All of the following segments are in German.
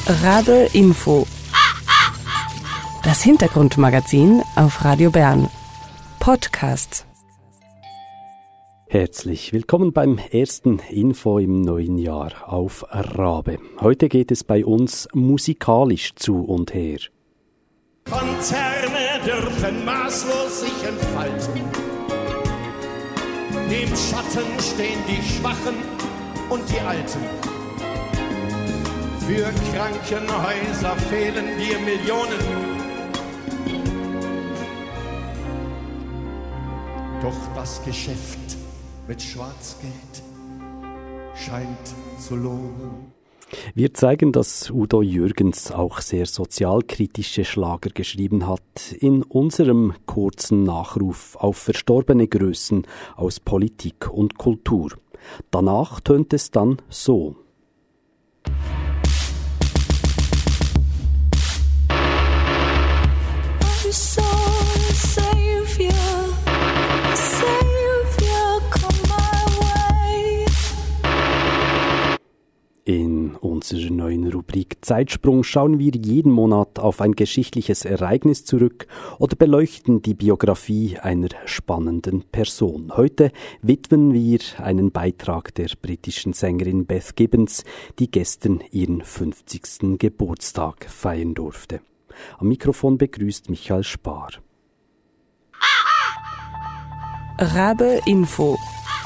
Rabe Info. Das Hintergrundmagazin auf Radio Bern. Podcast. Herzlich willkommen beim ersten Info im neuen Jahr auf Rabe. Heute geht es bei uns musikalisch zu und her. Konzerne dürfen maßlos sich entfalten. Im Schatten stehen die Schwachen und die Alten. Für Krankenhäuser fehlen dir Millionen. Doch das Geschäft mit Schwarzgeld scheint zu lohnen. Wir zeigen, dass Udo Jürgens auch sehr sozialkritische Schlager geschrieben hat, in unserem kurzen Nachruf auf verstorbene Größen aus Politik und Kultur. Danach tönt es dann so. In unserer neuen Rubrik Zeitsprung schauen wir jeden Monat auf ein geschichtliches Ereignis zurück oder beleuchten die Biografie einer spannenden Person. Heute widmen wir einen Beitrag der britischen Sängerin Beth Gibbons, die gestern ihren 50. Geburtstag feiern durfte. Am Mikrofon begrüßt Michael Spar. Rabe Info.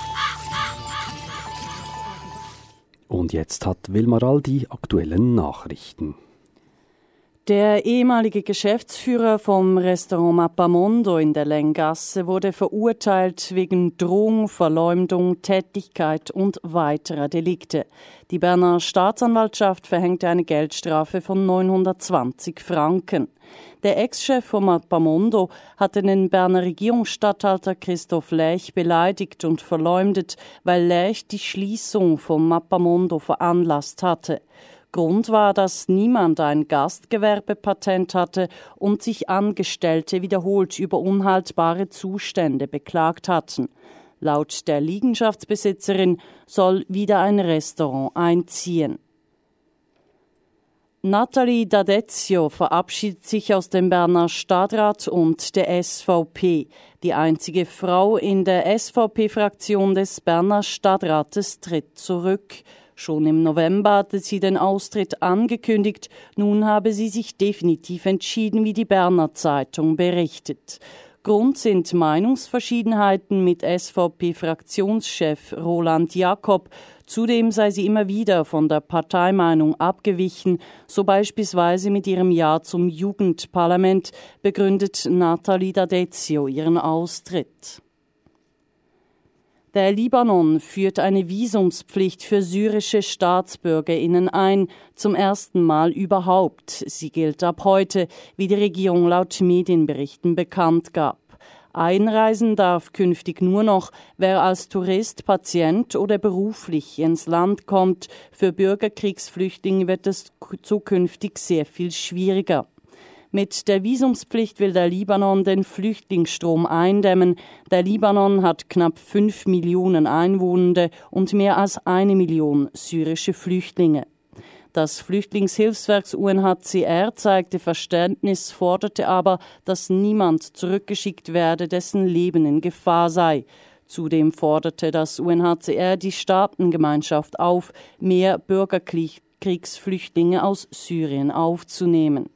Und jetzt hat Wilmar All die aktuellen Nachrichten. Der ehemalige Geschäftsführer vom Restaurant Mappamondo in der Länggasse wurde verurteilt wegen Drohung, Verleumdung, Tätlichkeit und weiterer Delikte. Die Berner Staatsanwaltschaft verhängte eine Geldstrafe von 920 Franken. Der Ex-Chef von Mappamondo hatte den Berner Regierungsstatthalter Christoph Lech beleidigt und verleumdet, weil Lech die Schließung von Mappamondo veranlasst hatte. Grund war, dass niemand ein Gastgewerbepatent hatte und sich Angestellte wiederholt über unhaltbare Zustände beklagt hatten. Laut der Liegenschaftsbesitzerin soll wieder ein Restaurant einziehen. Nathalie D'Adezio verabschiedet sich aus dem Berner Stadtrat und der SVP. Die einzige Frau in der SVP-Fraktion des Berner Stadtrates tritt zurück. Schon im November hatte sie den Austritt angekündigt. Nun habe sie sich definitiv entschieden, wie die Berner Zeitung berichtet. Grund sind Meinungsverschiedenheiten mit SVP-Fraktionschef Roland Jakob. Zudem sei sie immer wieder von der Parteimeinung abgewichen, so beispielsweise mit ihrem Ja zum Jugendparlament, begründet Nathalie D'Adezio ihren Austritt. Der Libanon führt eine Visumspflicht für syrische StaatsbürgerInnen ein, zum ersten Mal überhaupt. Sie gilt ab heute, wie die Regierung laut Medienberichten bekannt gab. Einreisen darf künftig nur noch, wer als Tourist, Patient oder beruflich ins Land kommt. Für Bürgerkriegsflüchtlinge wird es zukünftig sehr viel schwieriger. Mit der Visumspflicht will der Libanon den Flüchtlingsstrom eindämmen. Der Libanon hat knapp 5 Millionen Einwohner und mehr als 1 Million syrische Flüchtlinge. Das Flüchtlingshilfswerk UNHCR zeigte Verständnis, forderte aber, dass niemand zurückgeschickt werde, dessen Leben in Gefahr sei. Zudem forderte das UNHCR die Staatengemeinschaft auf, mehr Bürgerkriegsflüchtlinge aus Syrien aufzunehmen.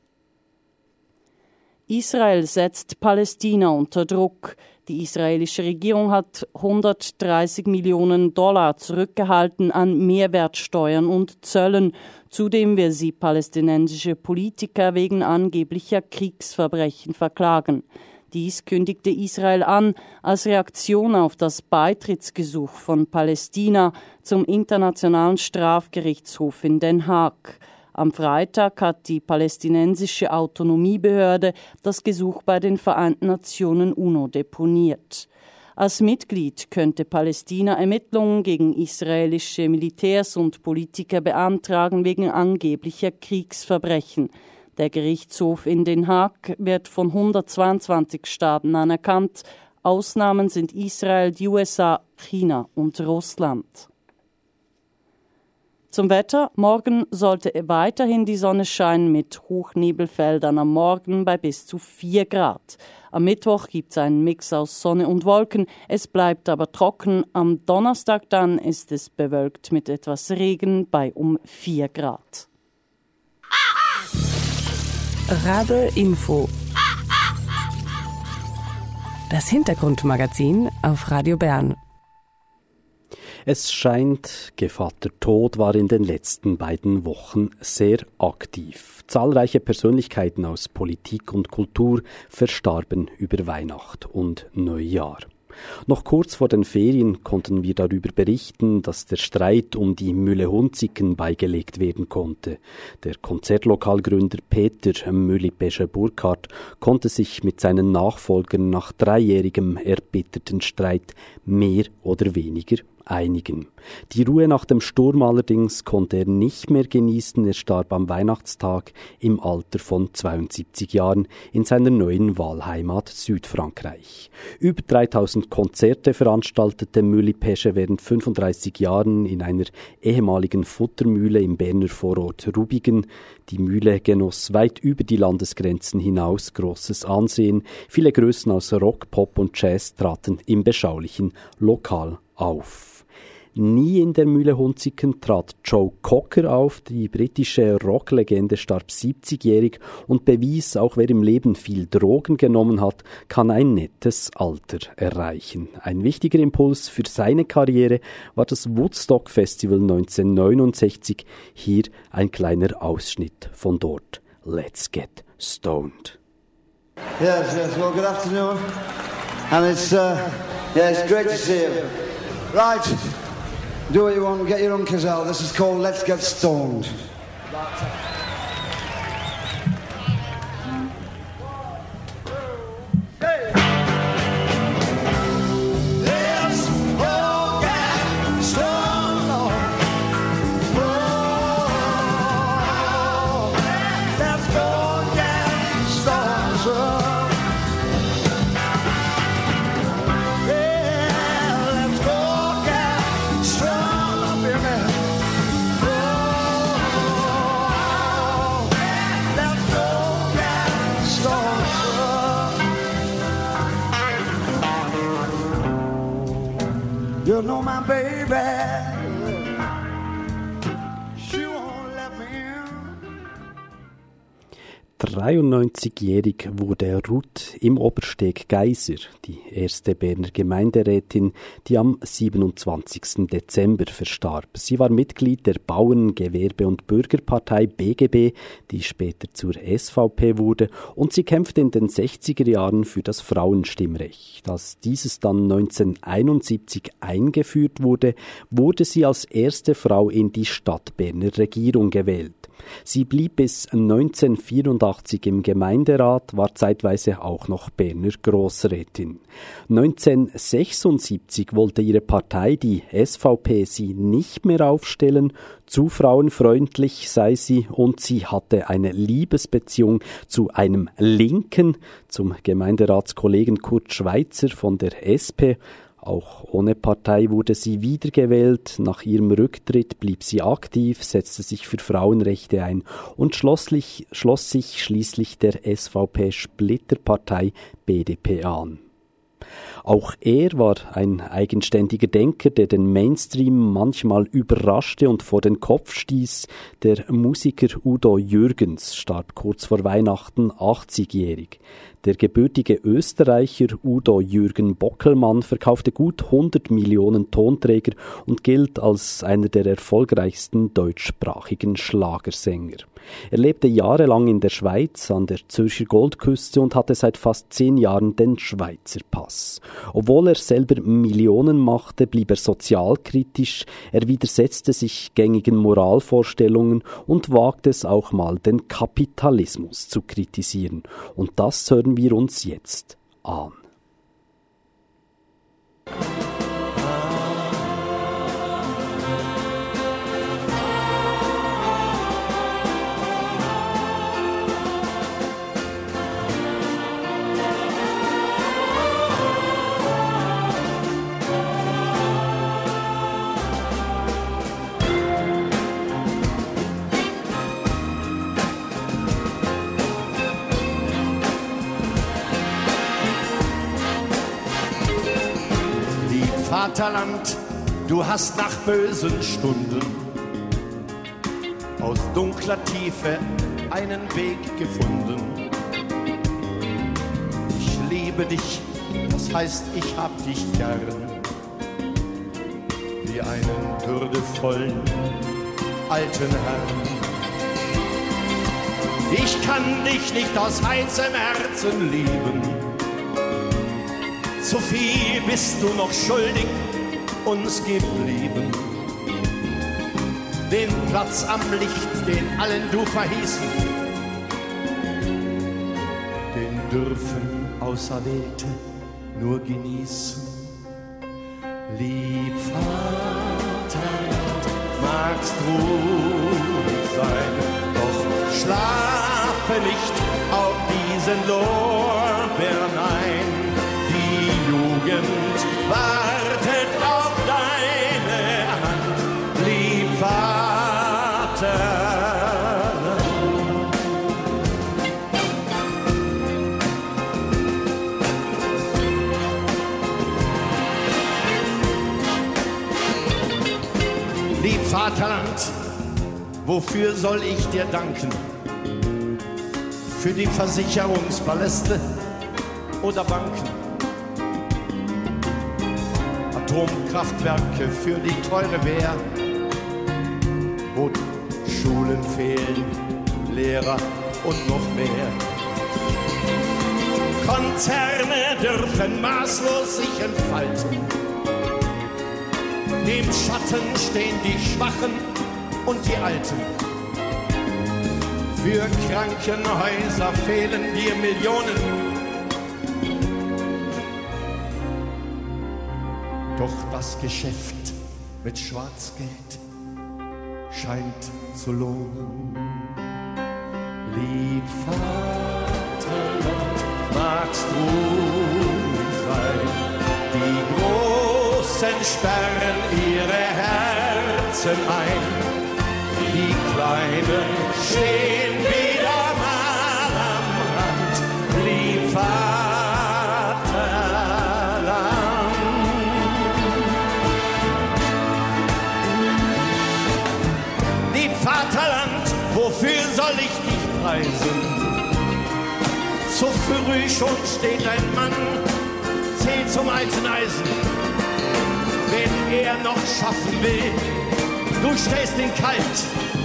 Israel setzt Palästina unter Druck. Die israelische Regierung hat $130 Millionen zurückgehalten an Mehrwertsteuern und Zöllen. Zudem will sie palästinensische Politiker wegen angeblicher Kriegsverbrechen verklagen. Dies kündigte Israel an als Reaktion auf das Beitrittsgesuch von Palästina zum Internationalen Strafgerichtshof in Den Haag. Am Freitag hat die palästinensische Autonomiebehörde das Gesuch bei den Vereinten Nationen UNO deponiert. Als Mitglied könnte Palästina Ermittlungen gegen israelische Militärs und Politiker beantragen wegen angeblicher Kriegsverbrechen. Der Gerichtshof in Den Haag wird von 122 Staaten anerkannt. Ausnahmen sind Israel, die USA, China und Russland. Zum Wetter. Morgen sollte weiterhin die Sonne scheinen mit Hochnebelfeldern am Morgen bei bis zu 4 Grad. Am Mittwoch gibt es einen Mix aus Sonne und Wolken. Es bleibt aber trocken. Am Donnerstag dann ist es bewölkt mit etwas Regen bei um 4 Grad. Rabe Info. Das Hintergrundmagazin auf Radio Bern. Es scheint, Gevatter Tod war in den letzten beiden Wochen sehr aktiv. Zahlreiche Persönlichkeiten aus Politik und Kultur verstarben über Weihnacht und Neujahr. Noch kurz vor den Ferien konnten wir darüber berichten, dass der Streit um die Mühle-Hunziken beigelegt werden konnte. Der Konzertlokalgründer Peter Mülli-Pesche-Burkhardt konnte sich mit seinen Nachfolgern nach 3-jährigem erbitterten Streit mehr oder weniger einigen. Die Ruhe nach dem Sturm allerdings konnte er nicht mehr genießen. Er starb am Weihnachtstag im Alter von 72 Jahren in seiner neuen Wahlheimat Südfrankreich. Über 3000 Konzerte veranstaltete Mülli-Pesche während 35 Jahren in einer ehemaligen Futtermühle im Berner Vorort Rubigen. Die Mühle genoss weit über die Landesgrenzen hinaus großes Ansehen. Viele Größen aus Rock, Pop und Jazz traten im beschaulichen Lokal auf. Nie in der Mühle Hunziken trat Joe Cocker auf. Die britische Rocklegende starb 70-jährig und bewies, auch wer im Leben viel Drogen genommen hat, kann ein nettes Alter erreichen. Ein wichtiger Impuls für seine Karriere war das Woodstock Festival 1969. Hier ein kleiner Ausschnitt von dort. Let's get stoned. Yes, well, good afternoon. And it's great to see you. Right. Do what you want, get your uncles out. This is called Let's Get Stoned. You know my baby, she won't let me in. 93-jährig wurde Ruth im Obersteg Geiser, die erste Berner Gemeinderätin, die am 27. Dezember verstarb. Sie war Mitglied der Bauern-, Gewerbe- und Bürgerpartei BGB, die später zur SVP wurde, und sie kämpfte in den 60er Jahren für das Frauenstimmrecht. Als dieses dann 1971 eingeführt wurde, wurde sie als erste Frau in die Stadtberner Regierung gewählt. Sie blieb bis 1984 im Gemeinderat, war zeitweise auch noch Berner Grossrätin. 1976 wollte ihre Partei, die SVP, sie nicht mehr aufstellen. Zu frauenfreundlich sei sie und sie hatte eine Liebesbeziehung zu einem Linken, zum Gemeinderatskollegen Kurt Schweitzer von der SP. Auch ohne Partei wurde sie wiedergewählt. Nach ihrem Rücktritt blieb sie aktiv, setzte sich für Frauenrechte ein und schloss sich schließlich der SVP-Splitterpartei BDP an. Auch er war ein eigenständiger Denker, der den Mainstream manchmal überraschte und vor den Kopf stieß. Der Musiker Udo Jürgens starb kurz vor Weihnachten 80-jährig. Der gebürtige Österreicher Udo Jürgen Bockelmann verkaufte gut 100 Millionen Tonträger und gilt als einer der erfolgreichsten deutschsprachigen Schlagersänger. Er lebte jahrelang in der Schweiz an der Zürcher Goldküste und hatte seit fast 10 Jahren den Schweizer Pass. Obwohl er selber Millionen machte, blieb er sozialkritisch, er widersetzte sich gängigen Moralvorstellungen und wagte es auch mal, den Kapitalismus zu kritisieren. Und das hören wir uns jetzt an. Vaterland, du hast nach bösen Stunden aus dunkler Tiefe einen Weg gefunden. Ich liebe dich, das heißt, ich hab dich gern, wie einen würdevollen alten Herrn. Ich kann dich nicht aus heißem Herzen lieben, zu viel bist du noch schuldig uns geblieben. Den Platz am Licht, den allen du verhießen, den dürfen Auserwählte nur genießen. Lieb Vaterland, magst ruhig sein, doch schlafe nicht auf diesen Lorbeeren ein. Die Jugend wartet auf deine Hand, lieb Vaterland. Lieb Vaterland, wofür soll ich dir danken? Für die Versicherungspaläste oder Banken? Atomkraftwerke für die teure Wehr, wo Schulen fehlen, Lehrer und noch mehr. Konzerne dürfen maßlos sich entfalten. Im Schatten stehen die Schwachen und die Alten. Für Krankenhäuser fehlen dir Millionen. Doch das Geschäft mit Schwarzgeld scheint zu lohnen. Lieb Vaterland, magst ruhig sein. Die Großen sperren ihre Herzen ein. Die Kleinen stehen wieder mal am Rand. Lieb Vaterland. Vaterland, wofür soll ich dich preisen? Zu früh schon steht ein Mann, zählt zum alten Eisen. Wenn er noch schaffen will, du stehst ihn kalt.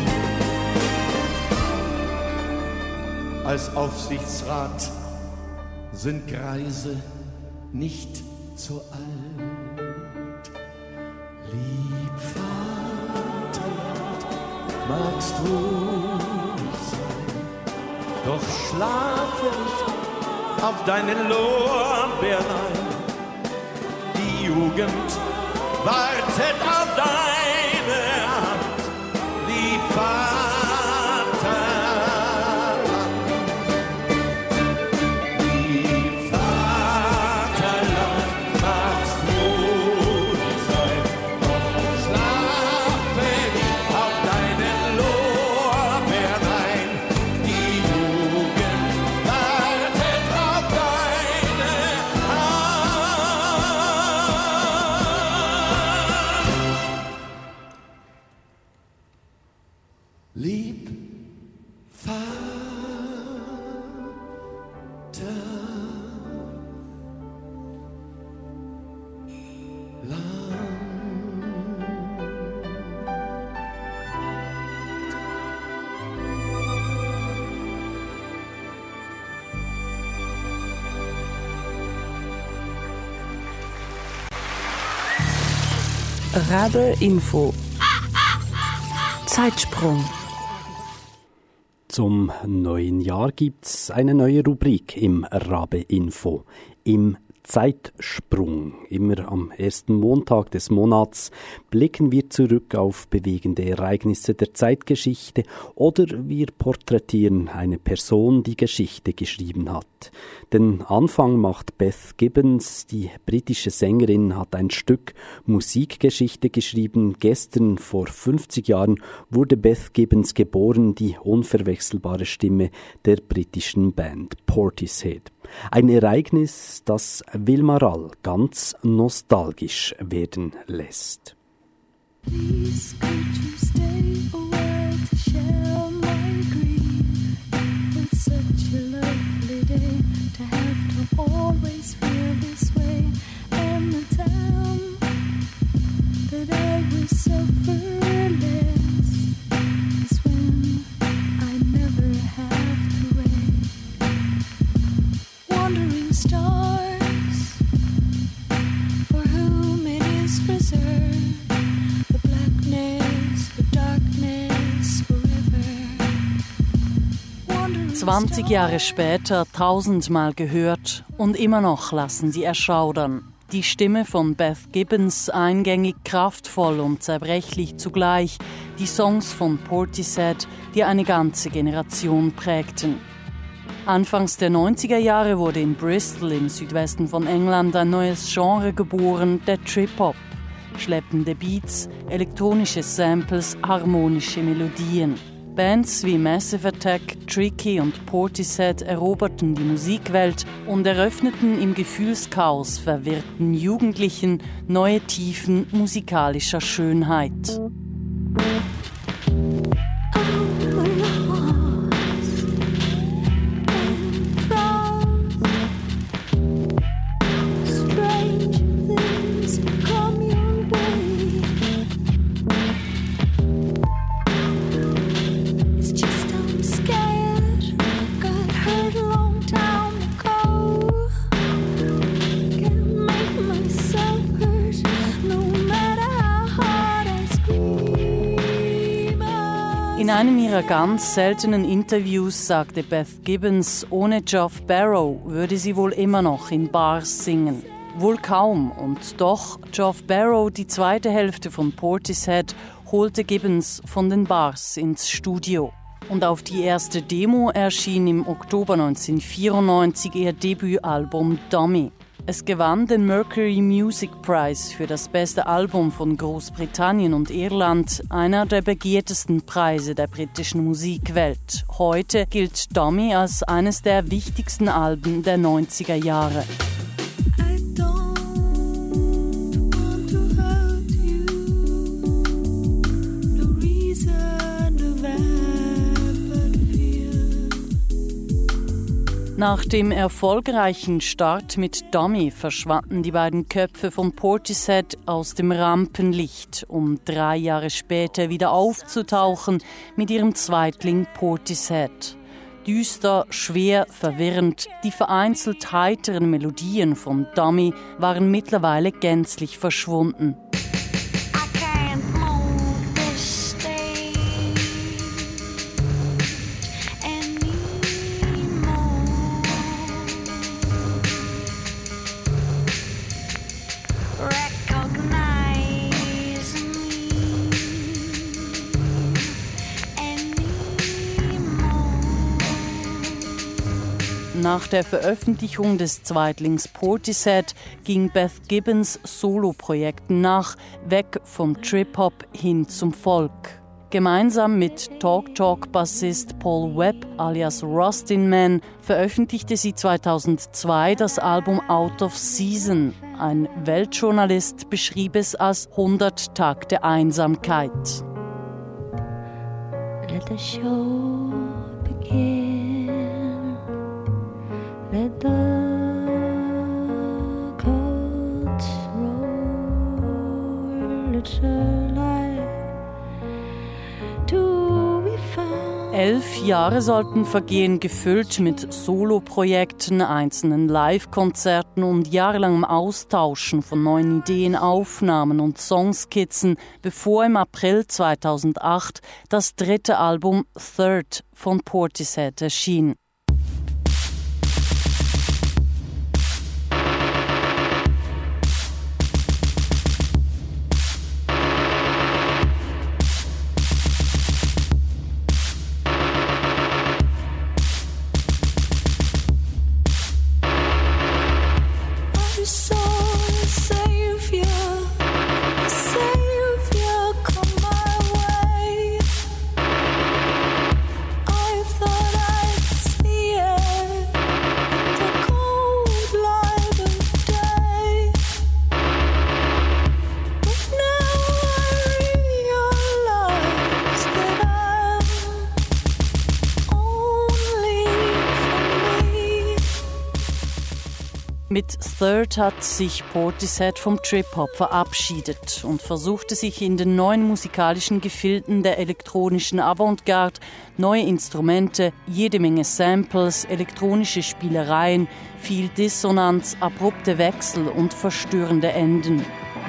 Als Aufsichtsrat sind Greise nicht zu alt. Lieb Vaterland, magst ruhig sein, doch schlafe nicht auf deinen Lorbeeren ein. Die Jugend wartet auf deine Hand, lieb Vaterland. Lieb Vaterland, magst ruhig sein, doch schlafe nicht auf deinen Lorbeeren ein. Die Jugend wartet auf deine Hand. Lieb Rabe Info. Zeitsprung. Zum neuen Jahr gibt's eine neue Rubrik im Rabe Info. Im Zeitsprung. Immer am ersten Montag des Monats blicken wir zurück auf bewegende Ereignisse der Zeitgeschichte oder wir porträtieren eine Person, die Geschichte geschrieben hat. Den Anfang macht Beth Gibbons. Die britische Sängerin hat ein Stück Musikgeschichte geschrieben. Gestern vor 50 Jahren wurde Beth Gibbons geboren, die unverwechselbare Stimme der britischen Band Portishead. Ein Ereignis, das Wilma Rall ganz nostalgisch werden lässt. Please could you stay a while to share my grief? It's such a lovely day to have to always feel this way. And the time that I will suffer less is when I never have to wake. Wandering stars, for whom it is reserved. 20 Jahre später, 1000-mal gehört und immer noch lassen sie erschaudern. Die Stimme von Beth Gibbons, eingängig, kraftvoll und zerbrechlich zugleich. Die Songs von Portishead, die eine ganze Generation prägten. Anfangs der 90er Jahre wurde in Bristol im Südwesten von England ein neues Genre geboren, der Trip-Hop. Schleppende Beats, elektronische Samples, harmonische Melodien. Bands wie Massive Attack, Tricky und Portishead eroberten die Musikwelt und eröffneten im Gefühlschaos verwirrten Jugendlichen neue Tiefen musikalischer Schönheit. In einem ihrer ganz seltenen Interviews sagte Beth Gibbons, ohne Geoff Barrow würde sie wohl immer noch in Bars singen. Wohl kaum, und doch, Geoff Barrow, die zweite Hälfte von Portishead, holte Gibbons von den Bars ins Studio. Und auf die erste Demo erschien im Oktober 1994 ihr Debütalbum Dummy. Es gewann den Mercury Music Prize für das beste Album von Großbritannien und Irland, einer der begehrtesten Preise der britischen Musikwelt. Heute gilt Dummy als eines der wichtigsten Alben der 90er Jahre. Nach dem erfolgreichen Start mit Dummy verschwanden die beiden Köpfe von Portishead aus dem Rampenlicht, um 3 Jahre später wieder aufzutauchen mit ihrem Zweitling Portishead. Düster, schwer, verwirrend, die vereinzelt heiteren Melodien von Dummy waren mittlerweile gänzlich verschwunden. Nach der Veröffentlichung des Zweitlings Portishead ging Beth Gibbons Soloprojekten nach, weg vom Trip-Hop hin zum Folk. Gemeinsam mit Talk-Talk-Bassist Paul Webb alias Rustin Man veröffentlichte sie 2002 das Album Out of Season. Ein Weltjournalist beschrieb es als 100 Takte Einsamkeit. Let the show begin. Let the coats roll. It's alive to be found. 11 Jahre sollten vergehen, gefüllt mit Soloprojekten, einzelnen Live-Konzerten und jahrelangem Austauschen von neuen Ideen, Aufnahmen und Songskizzen, bevor im April 2008 das 3. Album Third von Portishead erschien. Come my way. I thought I'd Mit Third hat sich Portishead vom Trip-Hop verabschiedet und versuchte sich in den neuen musikalischen Gefilden der elektronischen Avantgarde, neue Instrumente, jede Menge Samples, elektronische Spielereien, viel Dissonanz, abrupte Wechsel und verstörende Enden.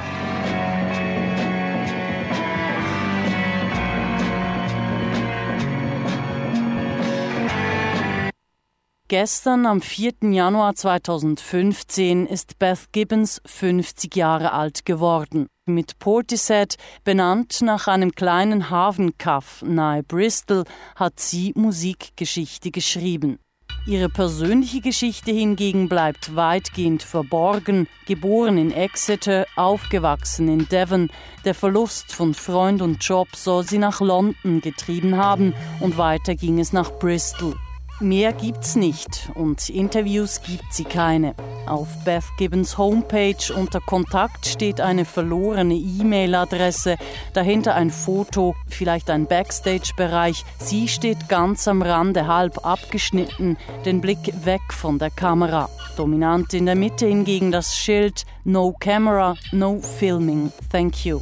Gestern, am 4. Januar 2015, ist Beth Gibbons 50 Jahre alt geworden. Mit Portishead, benannt nach einem kleinen Hafenkaff nahe Bristol, hat sie Musikgeschichte geschrieben. Ihre persönliche Geschichte hingegen bleibt weitgehend verborgen. Geboren in Exeter, aufgewachsen in Devon. Der Verlust von Freund und Job soll sie nach London getrieben haben und weiter ging es nach Bristol. Mehr gibt's nicht und Interviews gibt sie keine. Auf Beth Gibbons Homepage unter Kontakt steht eine verlorene E-Mail-Adresse, dahinter ein Foto, vielleicht ein Backstage-Bereich. Sie steht ganz am Rande, halb abgeschnitten, den Blick weg von der Kamera. Dominant in der Mitte hingegen das Schild No Camera, No Filming, Thank you.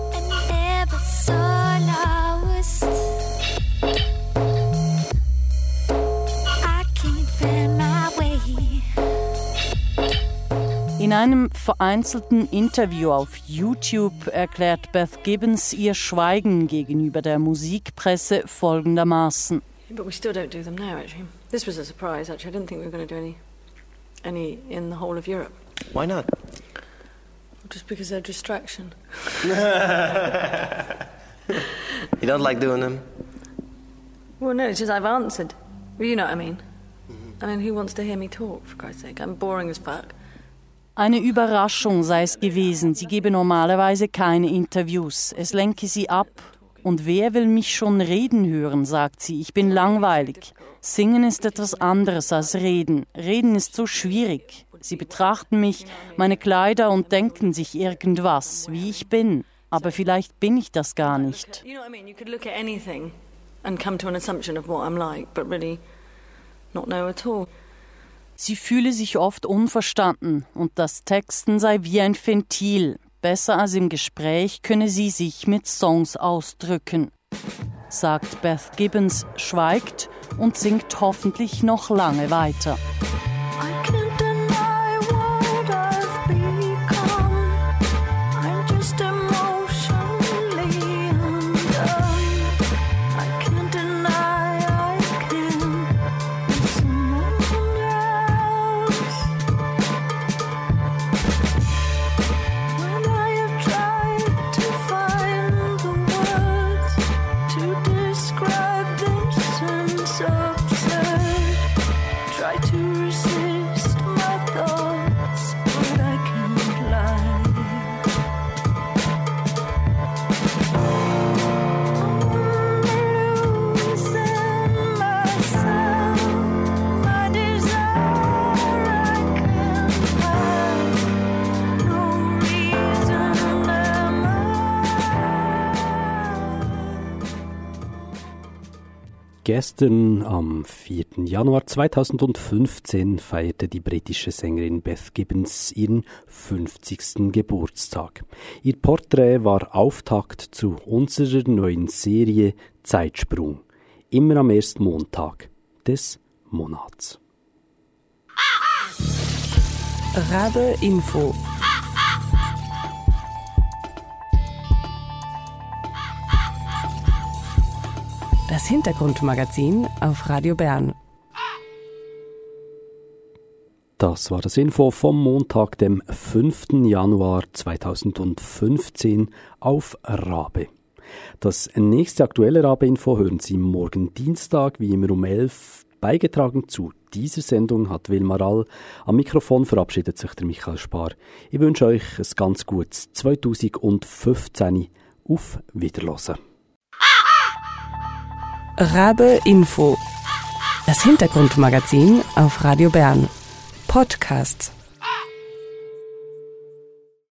In einem vereinzelten Interview auf YouTube erklärt Beth Gibbons ihr Schweigen gegenüber der Musikpresse folgendermaßen. But we still don't do them now, actually. This was a surprise, actually. I didn't think we were going to do any in the whole of Europe. Why not? Just because they're a distraction. You don't like doing them? Well, no, it's just I've answered. Well, you know what I mean. I mean, who wants to hear me talk, for Christ's sake? I'm boring as fuck. Eine Überraschung sei es gewesen. Sie gebe normalerweise keine Interviews. Es lenke sie ab. Und wer will mich schon reden hören, sagt sie. Ich bin langweilig. Singen ist etwas anderes als reden. Reden ist so schwierig. Sie betrachten mich, meine Kleider und denken sich irgendwas, wie ich bin. Aber vielleicht bin ich das gar nicht. You know what I mean? You could look at anything and come to an assumption of what I'm like, but really not know at all. Sie fühle sich oft unverstanden und das Texten sei wie ein Ventil. Besser als im Gespräch könne sie sich mit Songs ausdrücken, sagt Beth Gibbons, schweigt und singt hoffentlich noch lange weiter. Gestern, am 4. Januar 2015, feierte die britische Sängerin Beth Gibbons ihren 50. Geburtstag. Ihr Porträt war Auftakt zu unserer neuen Serie Zeitsprung. Immer am ersten Montag des Monats. Rabe Info. Das Hintergrundmagazin auf Radio Bern. Das war das Info vom Montag, dem 5. Januar 2015 auf Rabe. Das nächste aktuelle Rabe-Info hören Sie morgen Dienstag, wie immer um 11 Uhr. Beigetragen zu dieser Sendung hat Wilmar All. Am Mikrofon verabschiedet sich der Michael Spar. Ich wünsche euch ein ganz gutes 2015. Auf Wiederhören. Rabe Info. Das Hintergrundmagazin auf Radio Bern. Podcast.